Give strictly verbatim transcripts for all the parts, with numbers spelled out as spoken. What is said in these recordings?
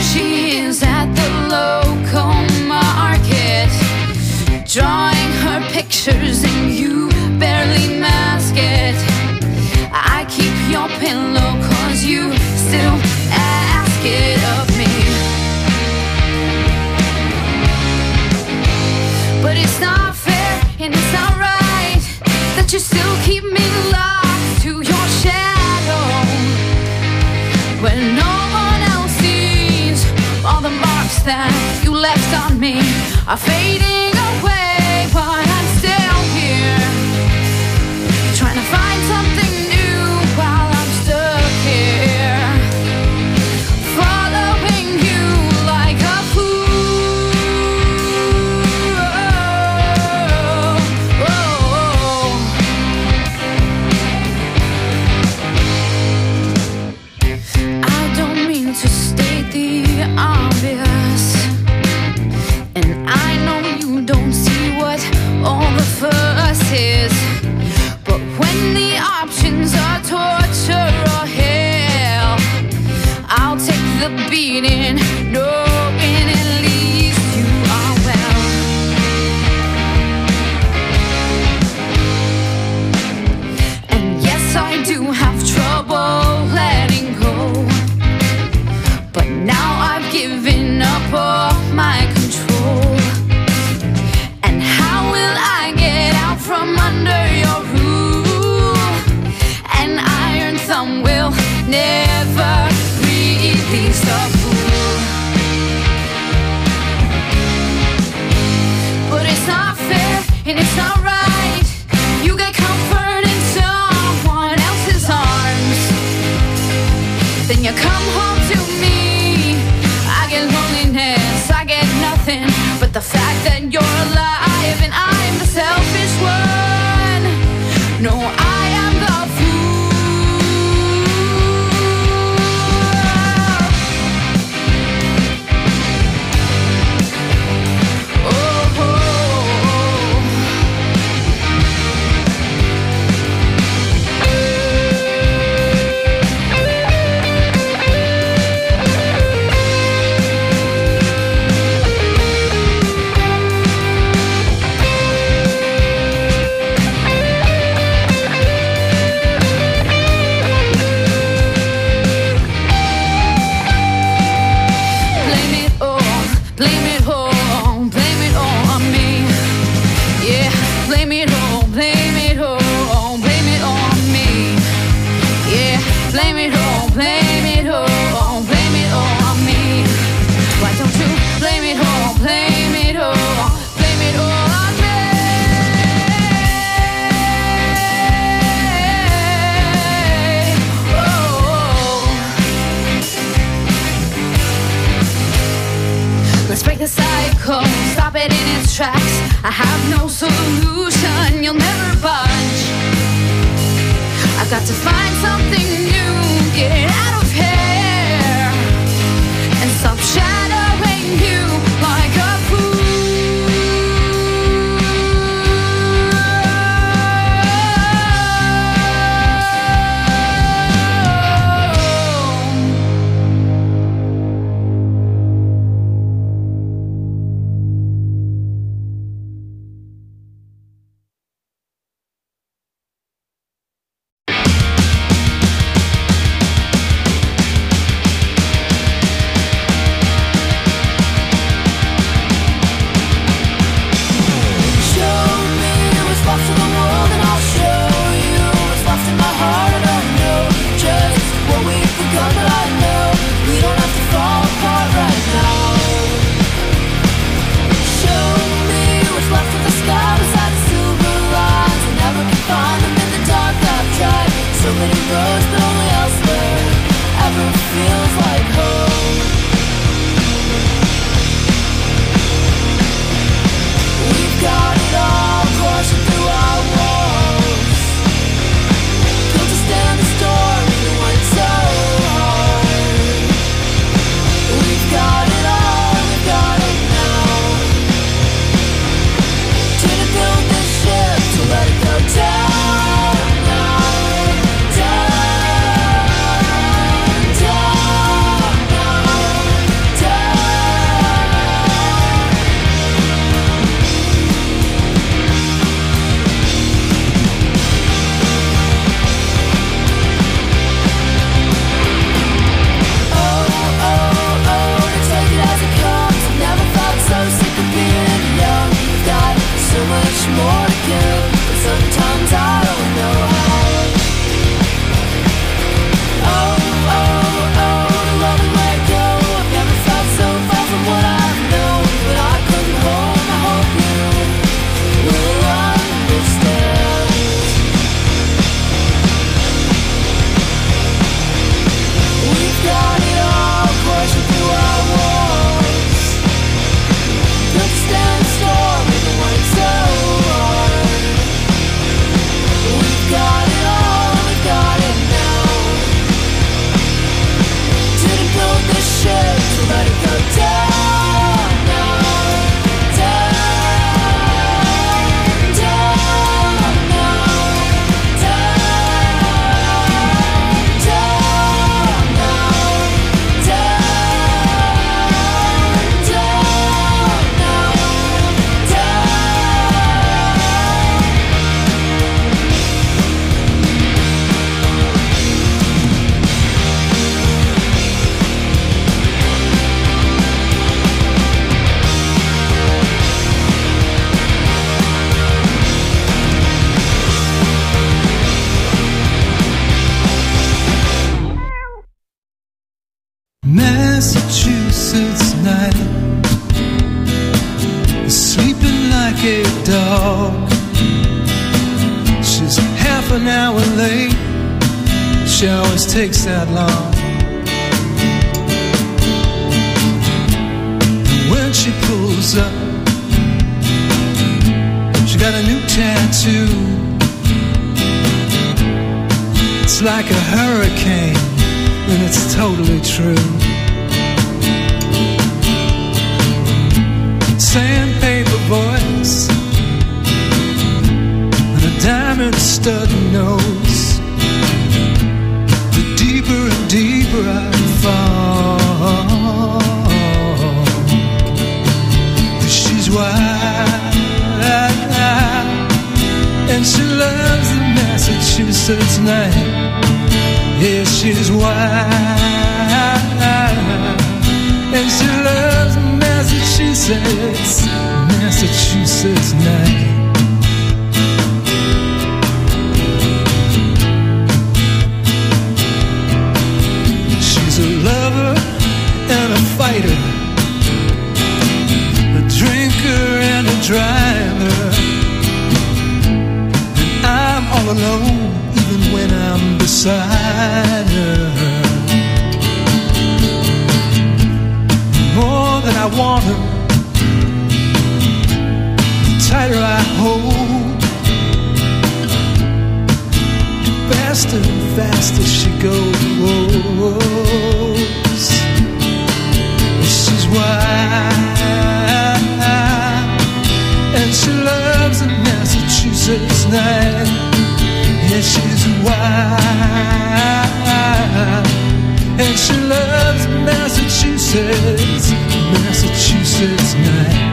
She is at the local market, drawing her pictures and you barely mask it. I keep your pillow cause you still ask it of me. But it's not fair and it's not right that you still keep me locked to your shadow, when no one else sees all the marks that you left on me are fading away. But I'm still here, trying to find something new while I'm stuck here, following you like a fool. Oh, oh. I don't mean to state the obvious, and I know you don't see what all the fuss is. But when the options are torture or hell, I'll take the beating, knowing at least you are well. And yes, I do have trouble letting go, but now I've given up all my control. And how will I get out from under your rule? An iron thumb will never release the fool. But it's not fair and it's not right. You get comfort in someone else's arms, then you come home to me. I get loneliness, I get nothing but the fact that you're alive and I'm the selfish one. No, I am the fool. Oh, oh, blame it all, blame it all, blame it all on me. Yeah, blame it all, blame it all, blame it all on me. Yeah, blame it all, blame it all, blame it all on me. Why don't you blame it all, blame it all, blame it all on me? Oh, let's break the cycle, stop it in its tracks. I have no solution, you'll never budge. I've got to find something new, get out of here, and stop shadowing you like a fool. she always takes that long. And when she pulls up, she got a new tattoo. It's like a hurricane, and it's totally true. Sandpaper voice and a diamond stud nose. The deeper and deeper I fall, she's wild, and she loves the Massachusetts night. Yeah, she's wild, and she loves Massachusetts, Massachusetts night. She's a lover and a fighter, a drinker and a driver, and I'm all alone even when I'm beside her. More than I want her, the tighter I hold, faster and faster she goes. She's wild, and she loves a Massachusetts night. Yeah, she's wild, and she loves Massachusetts, Massachusetts night.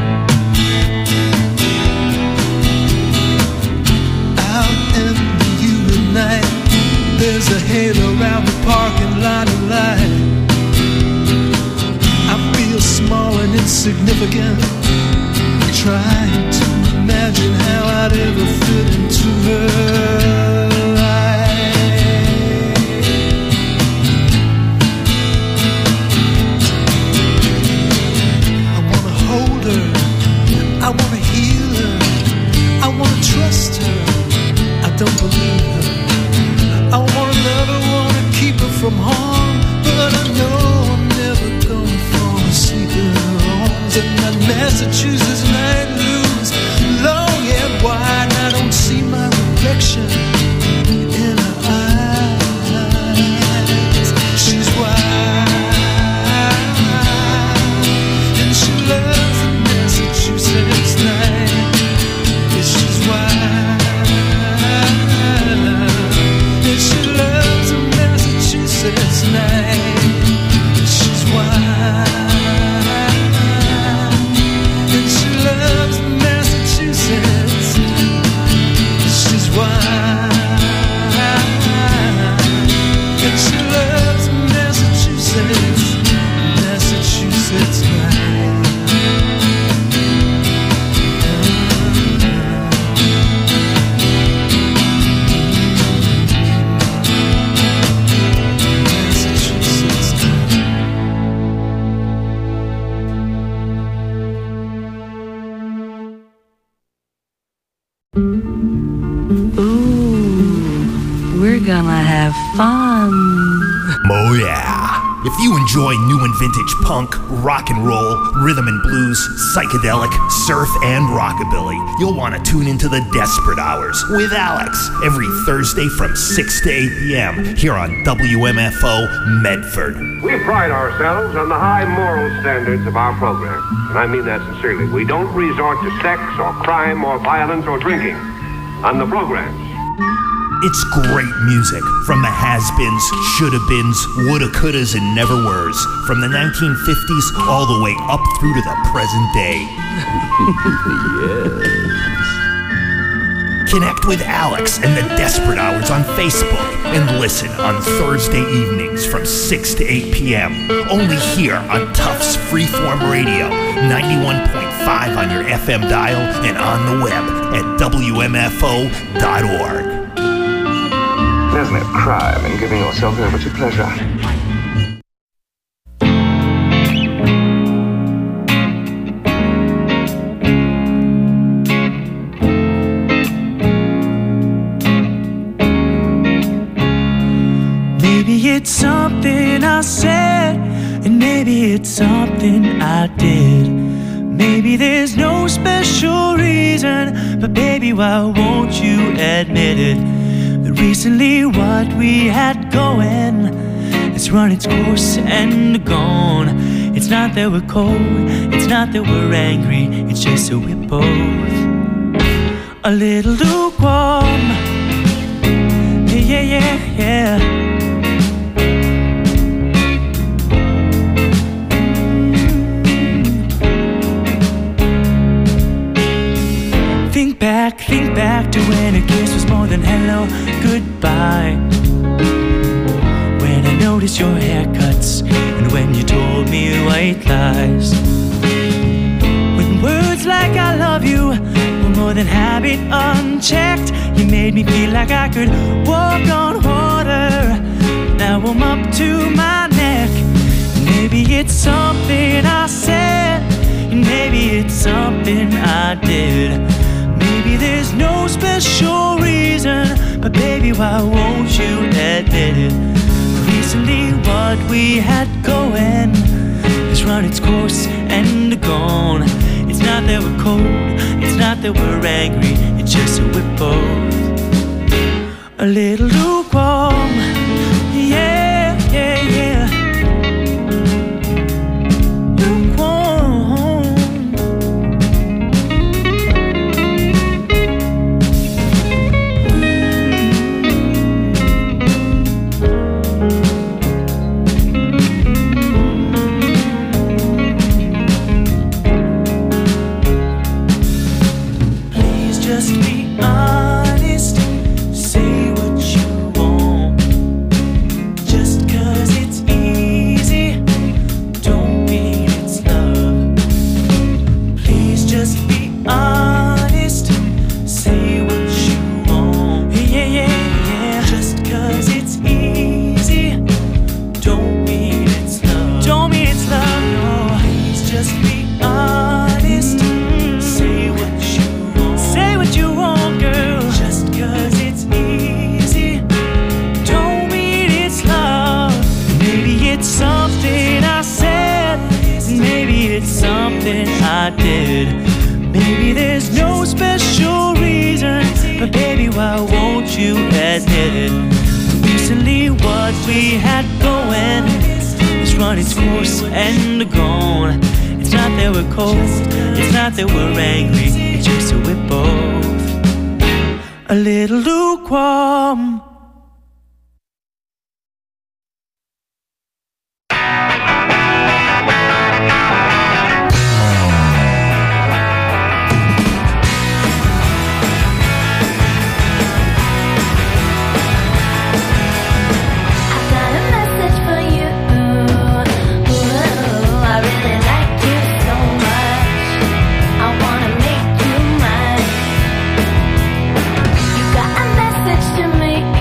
Out in the humid night, there's a halo around the parking lot of light. I feel small and insignificant, trying to imagine how I'd ever fit into her life. I wanna hold her, I wanna heal her, I wanna trust her, I don't believe her. I wanna love her, wanna keep her from harm, but I know I'm never gonna fall asleep in her arms. And that Massachusetts night looms long and wide, and I don't see my reflection in her eyes. She's wild, and she loves the Massachusetts night. Yeah, she's wild, and she loves the Massachusetts night. She's wild, and she loves Massachusetts. She's wild, and she loves Massachusetts, Massachusetts night. Massachusetts night. Ooh, we're gonna have fun. Oh yeah. If you enjoy new and vintage punk, rock and roll, rhythm and blues, psychedelic, surf, and rockabilly, you'll want to tune into the Desperate Hours with Alex every Thursday from six to eight p.m. here on W M F O Medford. We pride ourselves on the high moral standards of our program, and I mean that sincerely. We don't resort to sex or crime or violence or drinking on the programs. It's great music from the has-beens, should-have-beens, woulda-couldas, and never-weres, from the nineteen fifties all the way up through to the present day. Yes. Connect with Alex and the Desperate Hours on Facebook and listen on Thursday evenings from six to eight p.m. only here on Tufts Freeform Radio, ninety-one point five on your F M dial and on the web at W M F O dot org. There's no crime in giving yourself over to pleasure. The it's something I said, and maybe it's something I did. Maybe there's no special reason, but baby, why won't you admit it? That recently what we had going has run its course and gone. It's not that we're cold, it's not that we're angry, it's just that we're both a little lukewarm. Yeah, yeah, yeah, yeah. Think back, think back to when a kiss was more than hello, goodbye. When I noticed your haircuts, and when you told me white lies. When words like I love you were more than habit unchecked, you made me feel like I could walk on water. Now I'm up to my neck. Maybe it's something I said, and maybe it's something I did. Maybe there's no special reason, but baby, why won't you admit it? Recently what we had going has run its course and gone. It's not that we're cold, it's not that we're angry, it's just that we're both a little lukewarm. Yeah, yeah, yeah. I did. Maybe there's no special reason, but baby, why won't you admit it? Recently what we had going has run its course and gone. It's not that we're cold, it's not that we're angry, it's just that we're both a little lukewarm. To me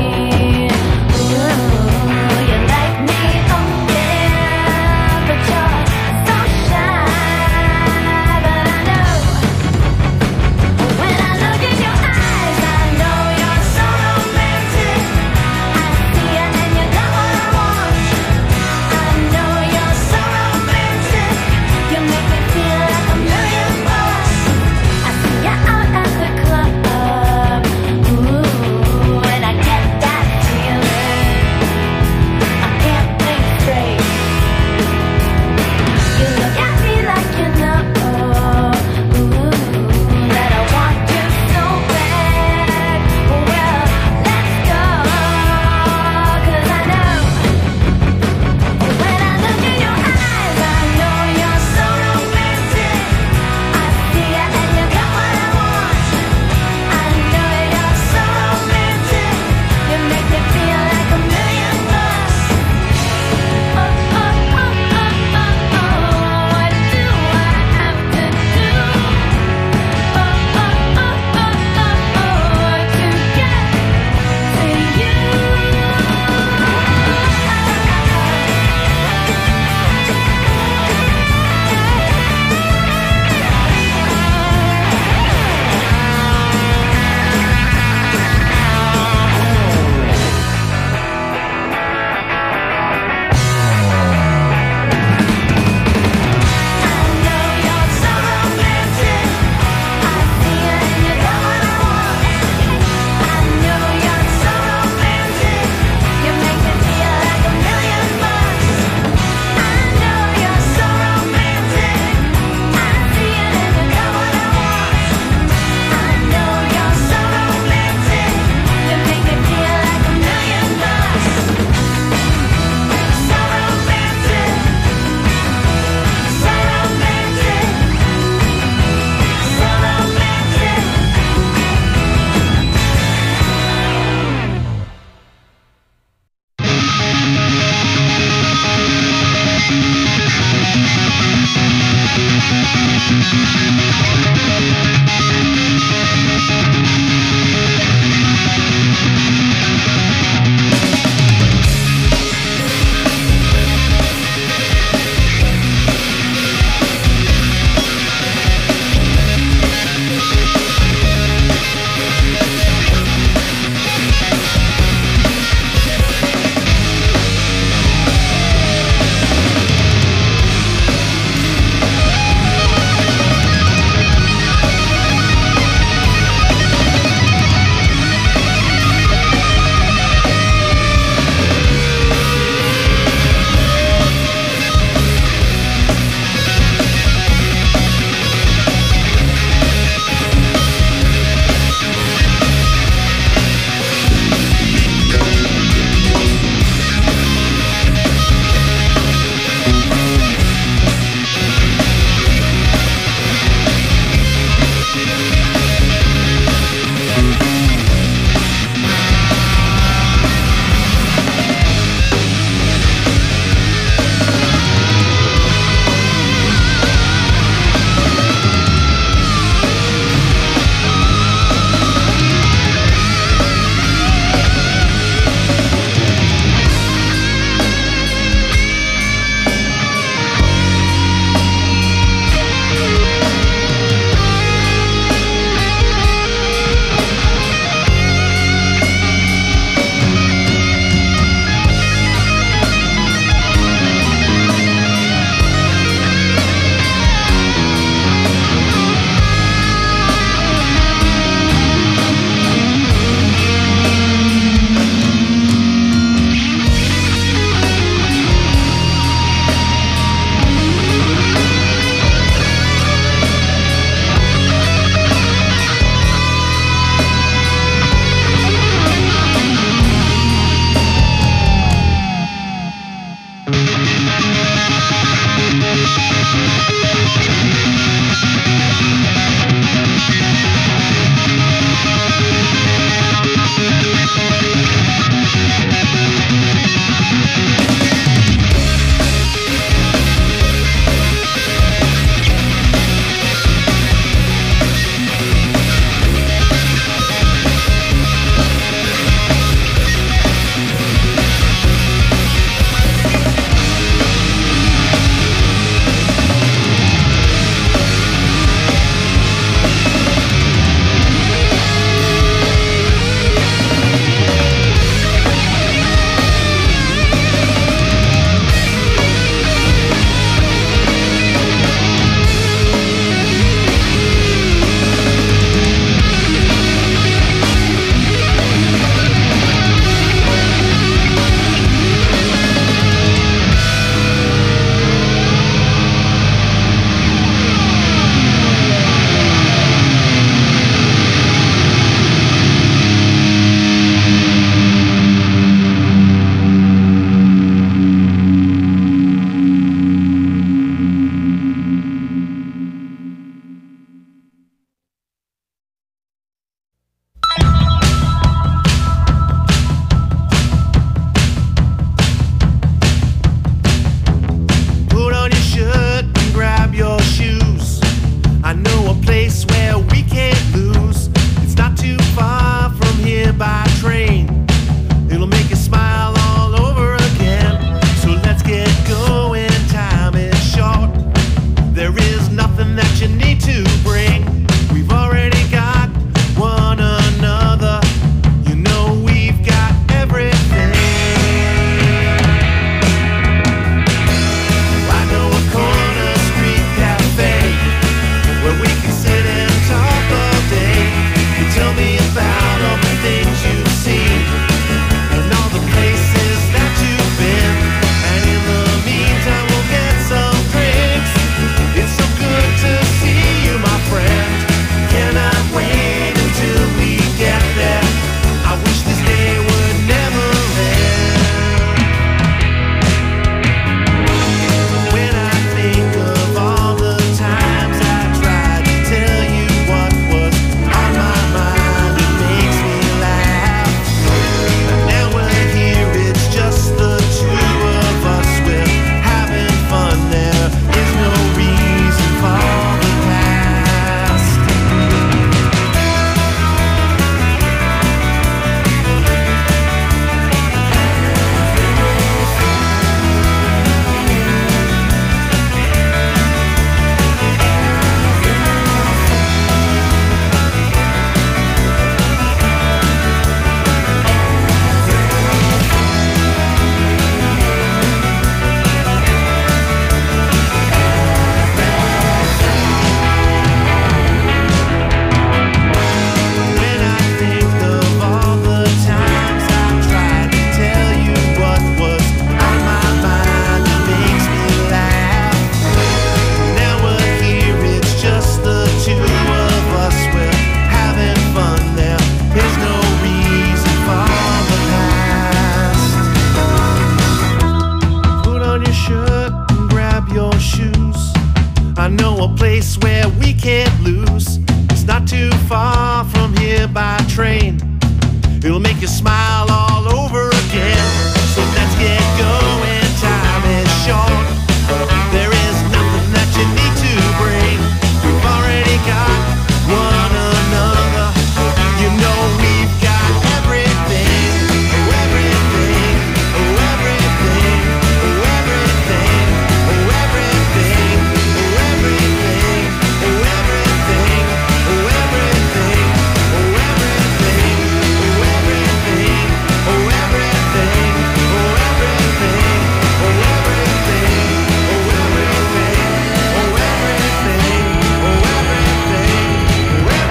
I know a place where we can't lose. It's not too far from here by train. It'll make you smile all over again. So let's get going, time is short. There is nothing that you need to bring. We've already got one another. You know we've got everything, oh everything, oh everything, oh everything, oh everything, oh everything, oh everything, oh everything, oh everything, oh everything, oh everything, oh everything, oh everything, oh everything, oh everything, oh everything, oh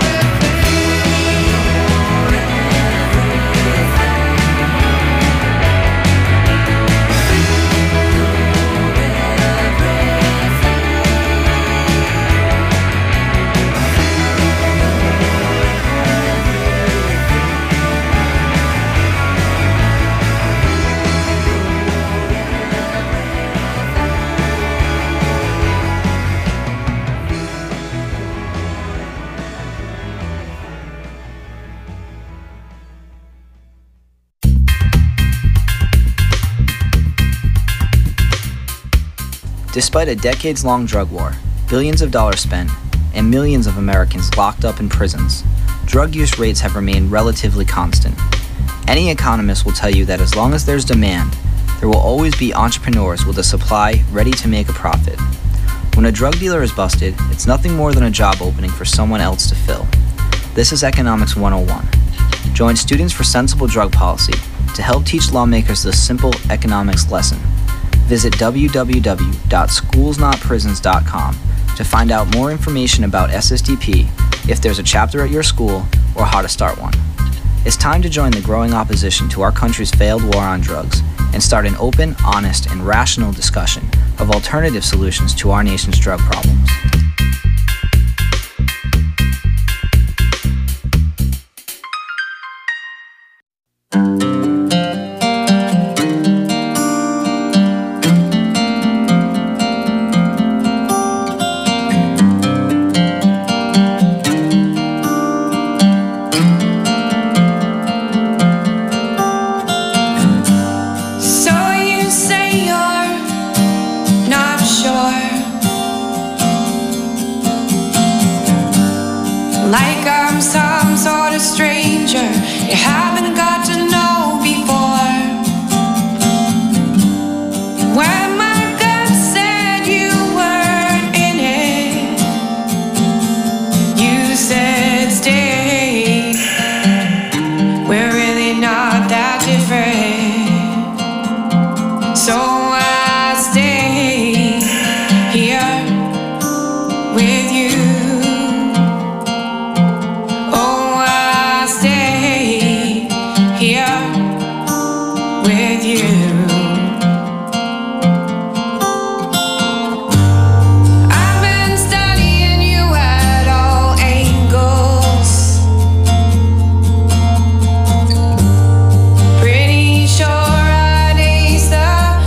Despite a decades-long drug war, billions of dollars spent, and millions of Americans locked up in prisons, drug use rates have remained relatively constant. Any economist will tell you that as long as there's demand, there will always be entrepreneurs with a supply ready to make a profit. When a drug dealer is busted, it's nothing more than a job opening for someone else to fill. This is Economics one oh one. Join Students for Sensible Drug Policy to help teach lawmakers this simple economics lesson. Visit w w w dot schools not prisons dot com to find out more information about S S D P, if there's a chapter at your school, or how to start one. It's time to join the growing opposition to our country's failed war on drugs and start an open, honest, and rational discussion of alternative solutions to our nation's drug problems.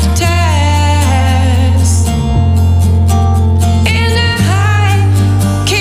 In a high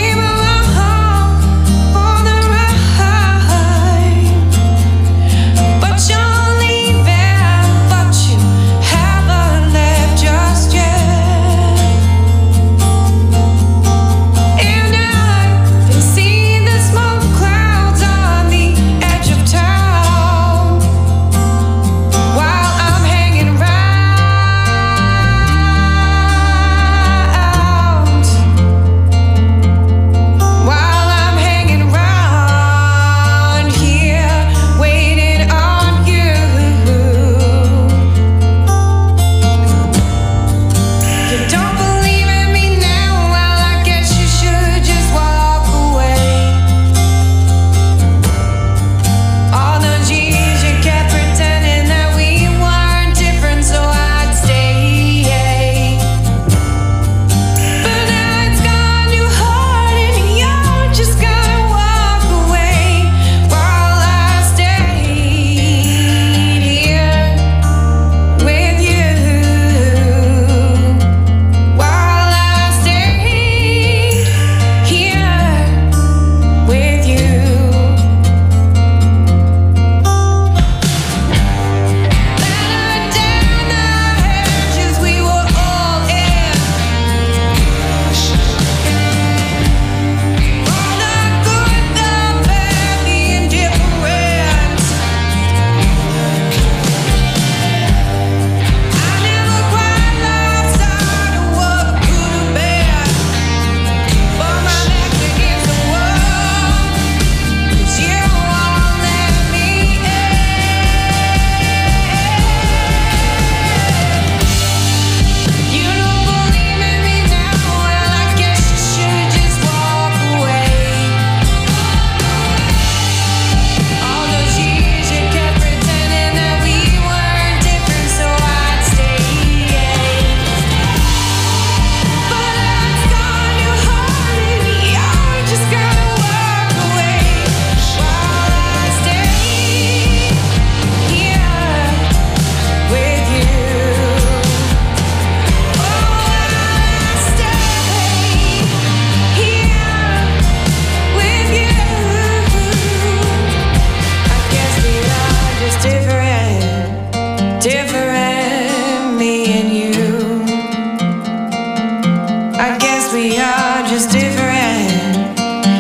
guess we are just different,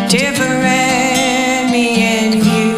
different, me and you.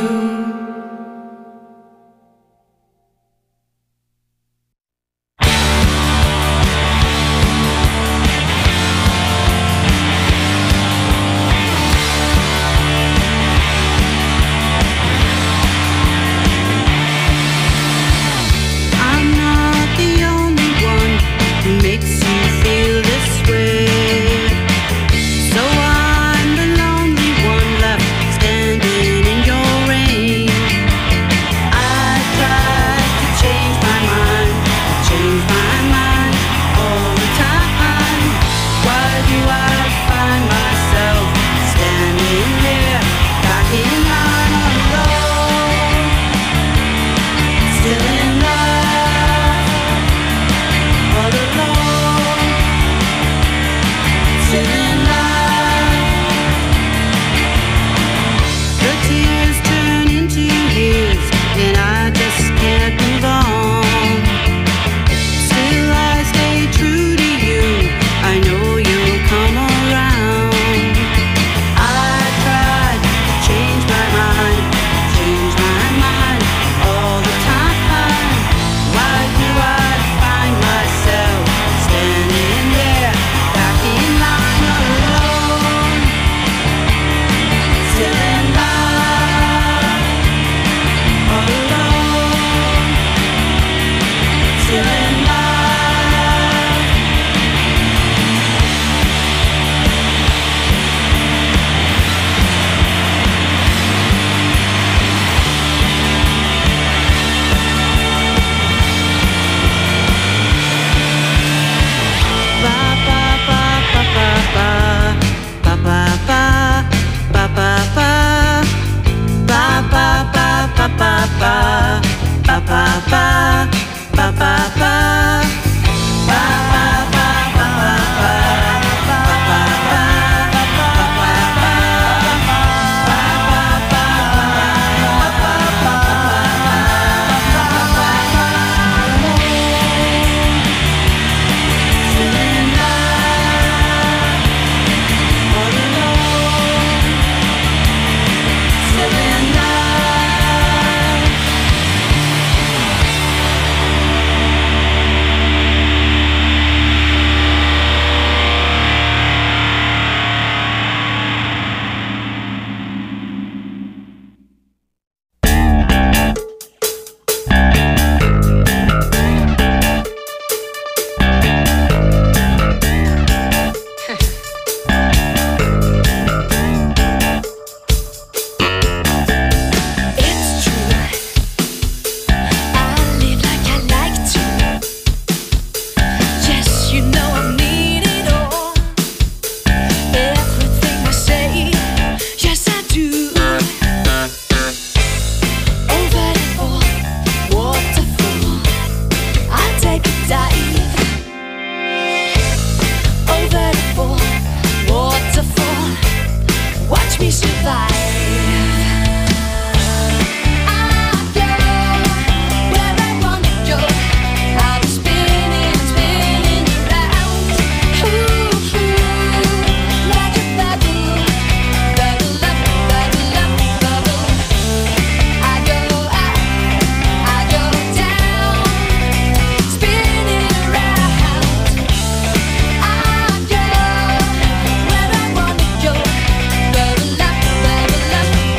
Love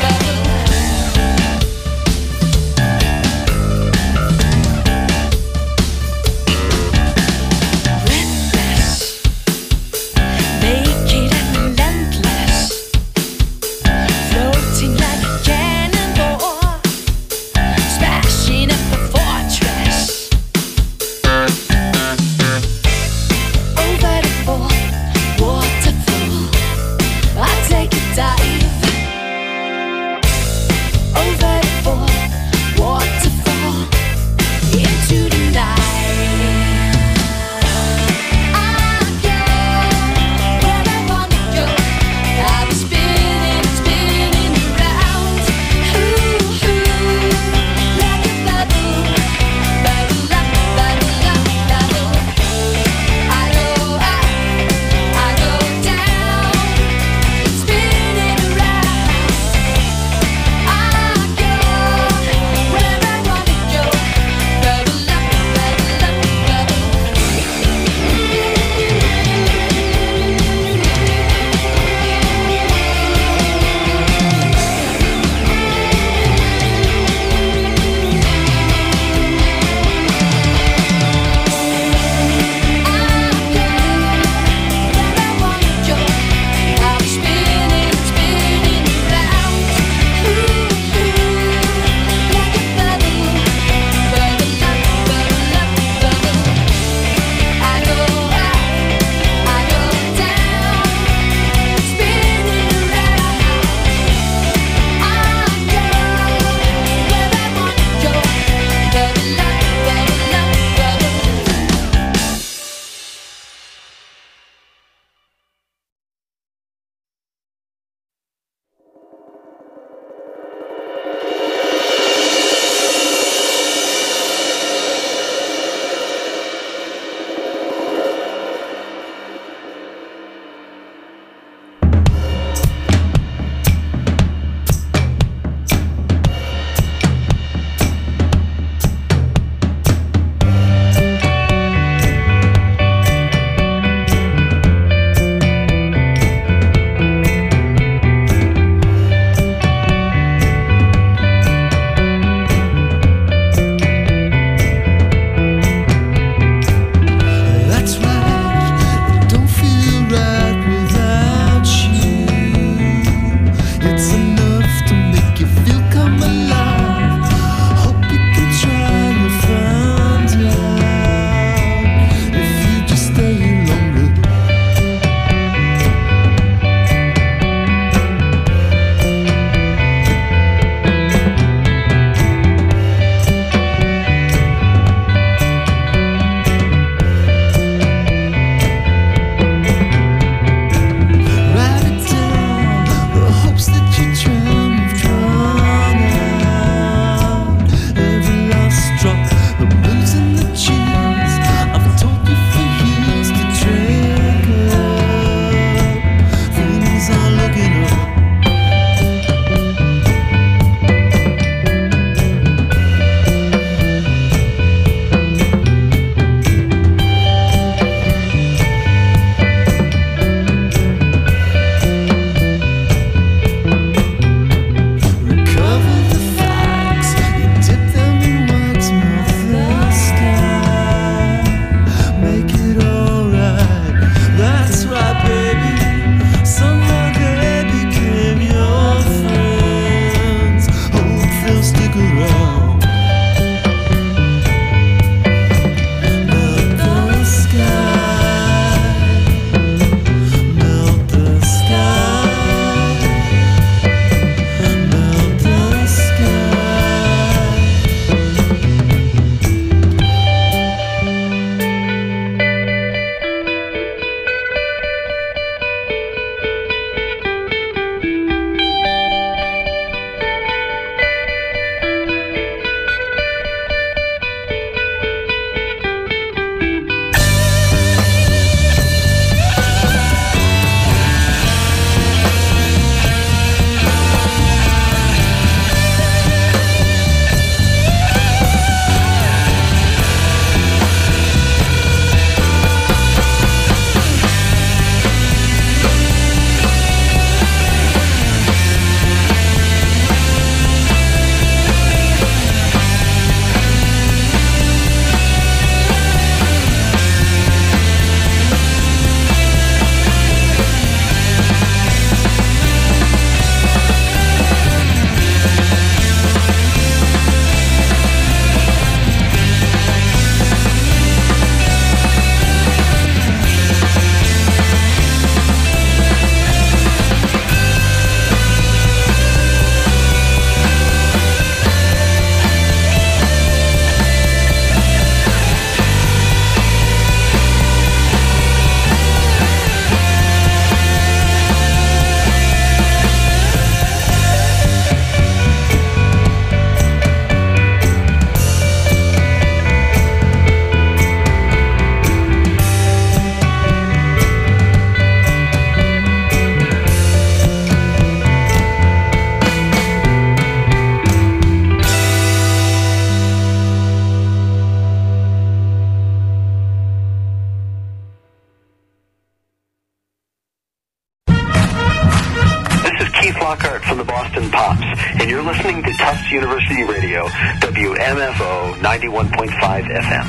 Lockhart from the Boston Pops, and you're listening to Tufts University Radio, W M F O ninety-one point five F M.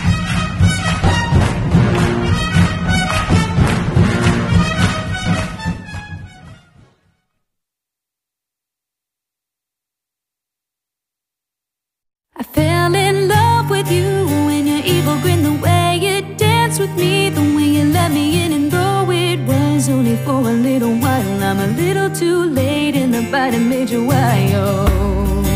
I fell in love with you when your evil grin, the way you danced with me, the way you let me in, and though it was only for a little while, I'm a little too late in the bite that made you wild.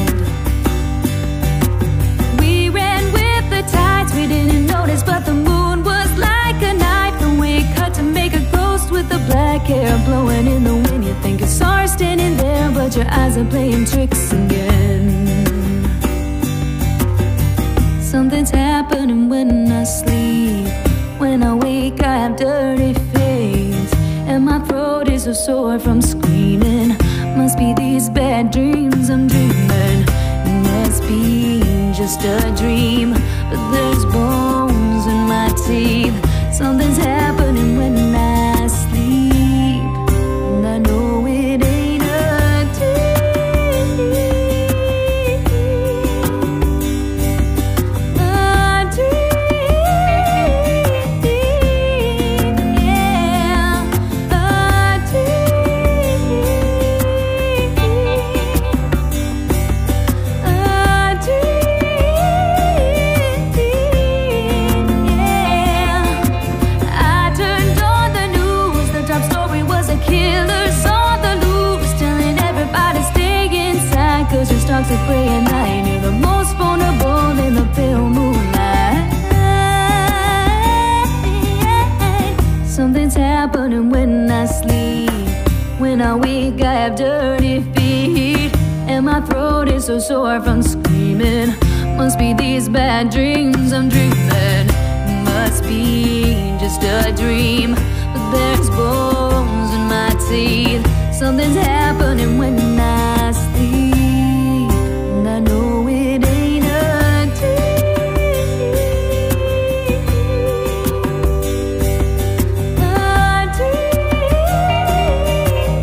We ran with the tides, we didn't notice, but the moon was like a knife, the way it cut to make a ghost with the black hair blowing in the wind. You think you saw her standing there, but your eyes are playing tricks again. Something's happening when I sleep. When I wake I have dirty face, and my throat is so sore from screaming. Must be these bad dreams I'm dreaming. It must be just a dream, but there's bones in my teeth. Something's happening when I sleep, and I know it ain't a dream. To pray, and I knew the most vulnerable in the pale moonlight. Something's happening when I sleep. When I wake I have dirty feet, and my throat is so sore from screaming. Must be these bad dreams I'm dreaming. Must be just a dream, but there's bones in my teeth. Something's happening when I sleep. I know it ain't a dream, a dream,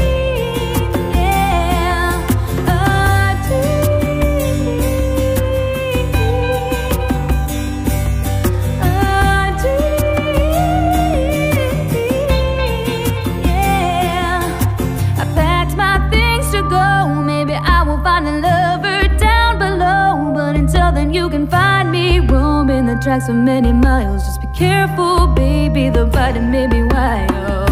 yeah, a dream, a dream, yeah. I packed my things to go, maybe I will find a lover down below, but until then you can find me roaming the tracks for many miles. Just be careful, baby, the bite may be wild.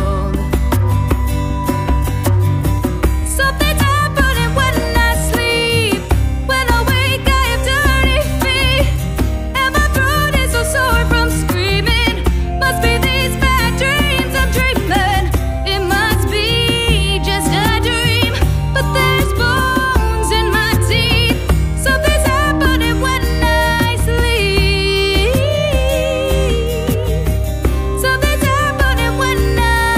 Something's happening when I sleep. When I wake I have dirty feet, and my throat is so sore from screaming. Must be these bad dreams I'm dreaming. It must be just a dream, but there's bones in my teeth. Something's happening when I sleep. Something's happening when I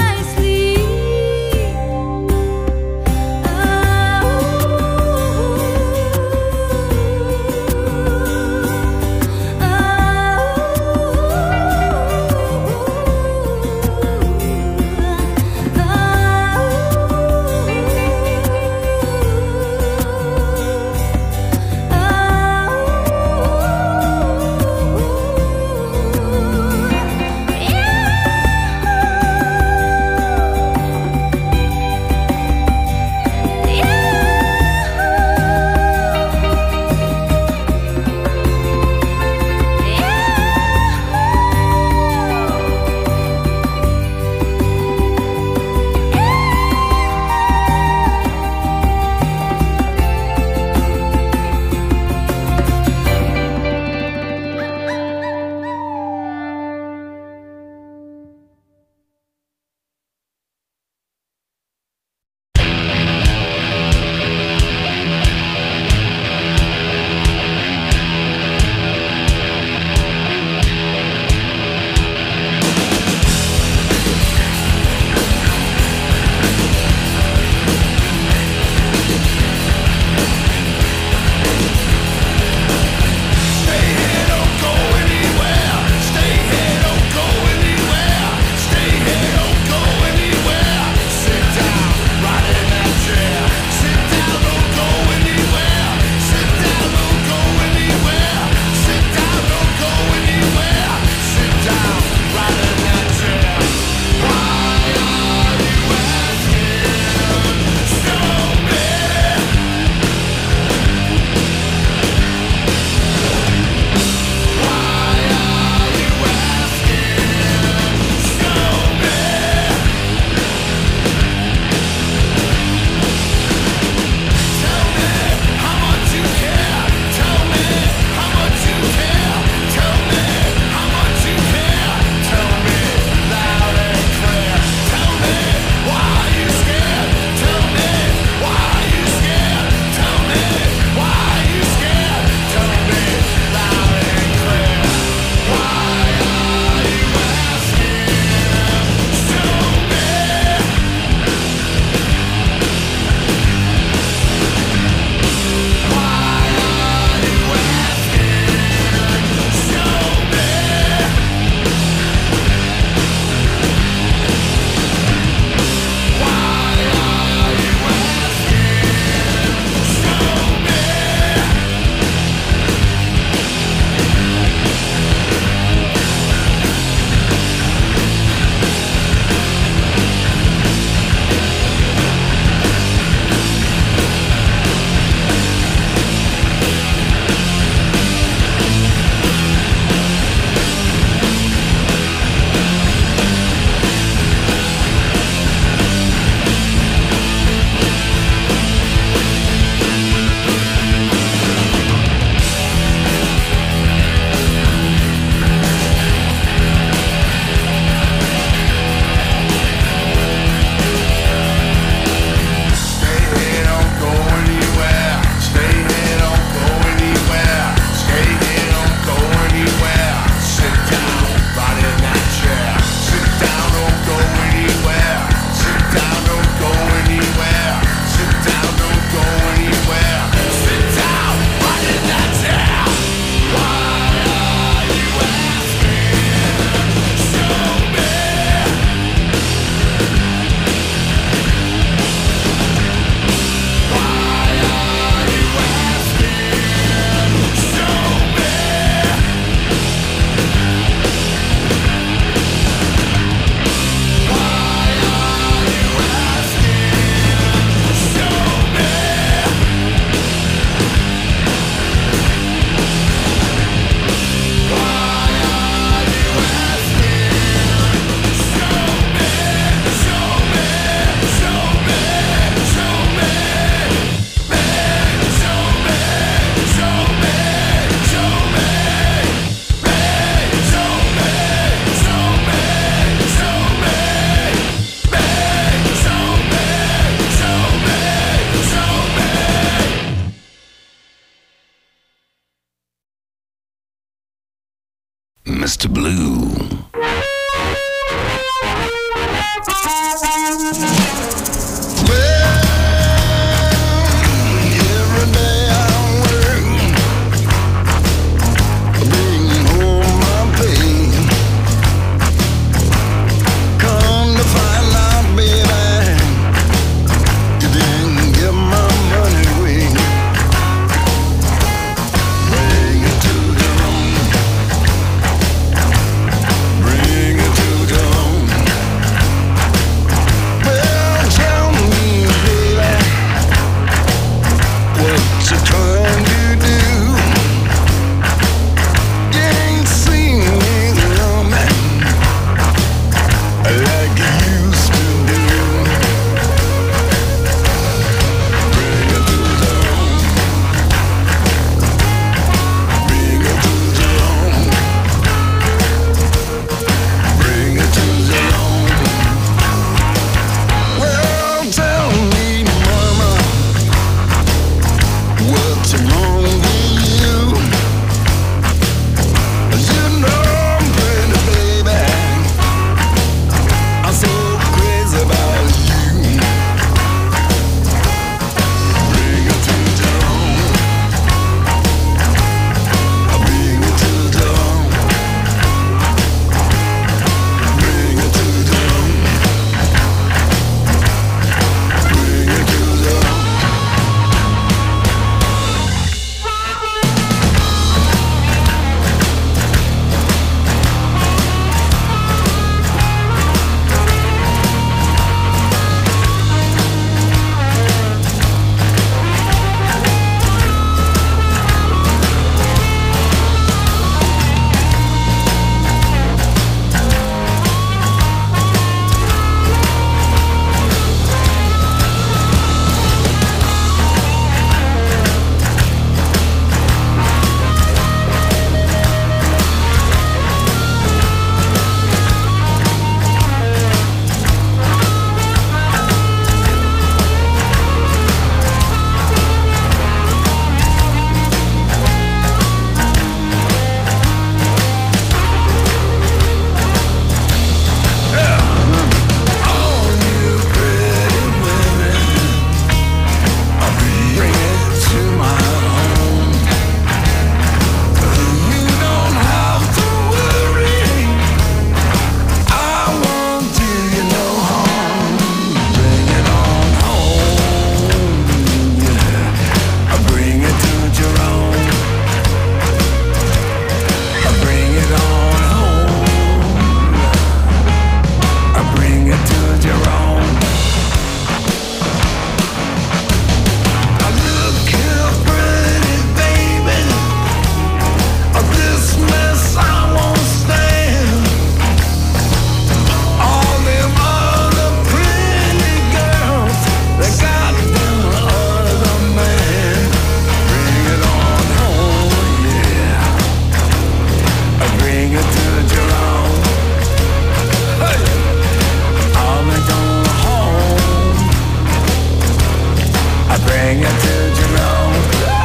Bring it to Jerome.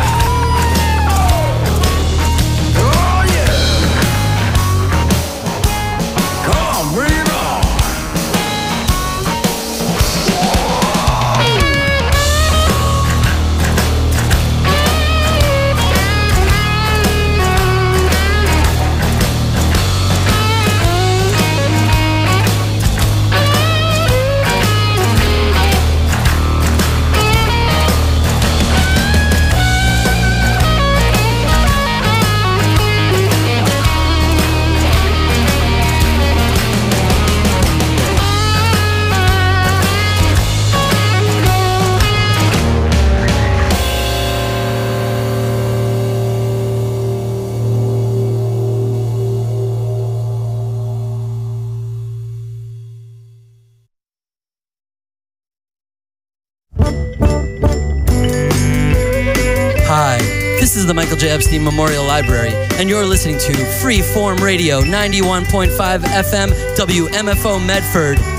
Oh yeah. Come on, bring it on. This is the Michael J. Epstein Memorial Library, and you're listening to Freeform Radio, ninety-one point five F M, W M F O Medford.